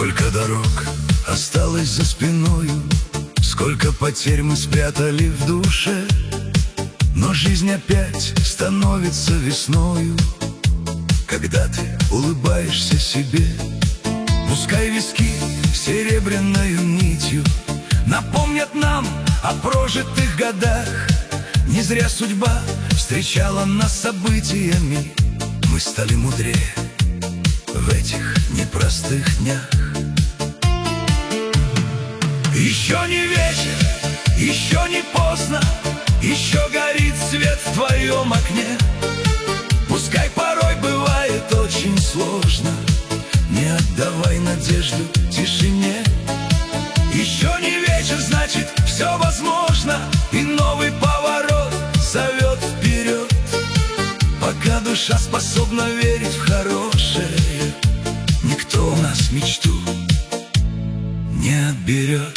Сколько дорог осталось за спиною, сколько потерь мы спрятали в душе. Но жизнь опять становится весною, когда ты улыбаешься себе. Пускай виски серебряною нитью напомнят нам о прожитых годах. Не зря судьба встречала нас событиями. Мы стали мудрее в этих непростых днях. Еще не вечер, еще не поздно, еще горит свет в твоем окне. Пускай порой бывает очень сложно, не отдавай надежду тишине. Еще не вечер, значит, все возможно, и новый поворот зовет вперед. Пока душа способна верить в хорошее, никто у нас мечту не отберет.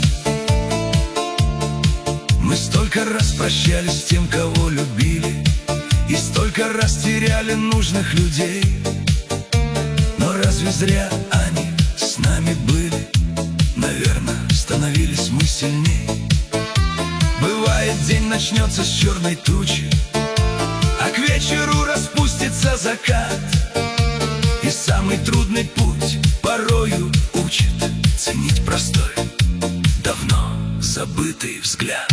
Мы столько раз прощались с тем, кого любили, и столько раз теряли нужных людей. Но разве зря они с нами были? Наверное, становились мы сильней. Бывает, день начнется с черной тучи, а к вечеру распустится закат. И самый трудный путь порою учит ценить простой, давно забытый взгляд.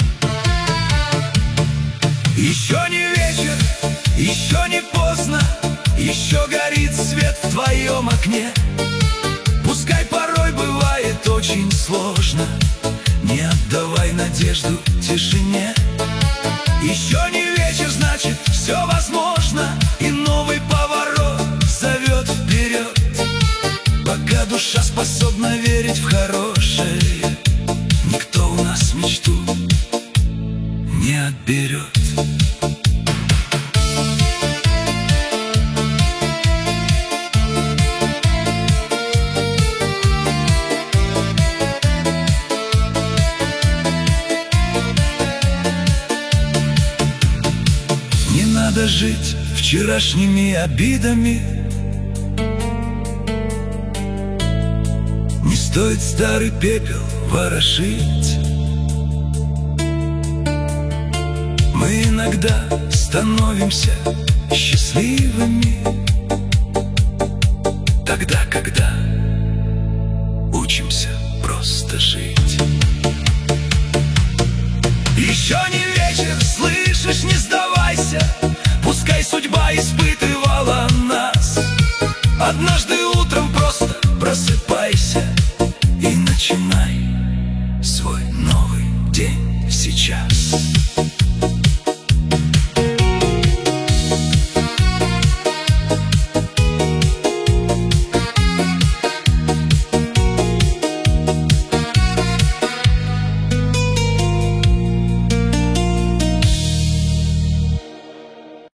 Еще не вечер, еще не поздно, еще горит свет в твоем окне. Пускай порой бывает очень сложно, не отдавай надежду тишине. Еще не вечер, значит, все возможно, и новый поворот зовет вперед. Пока душа способна верить в хорошее, никто у нас мечту не отберет. Не надо жить вчерашними обидами, не стоит старый пепел ворошить. Мы иногда становимся счастливыми тогда, когда учимся просто жить. Еще не вечер, слышишь, не сдавайся. Пускай судьба испытывала нас. Однажды утром просто просыпайся и начинай свой новый день сейчас.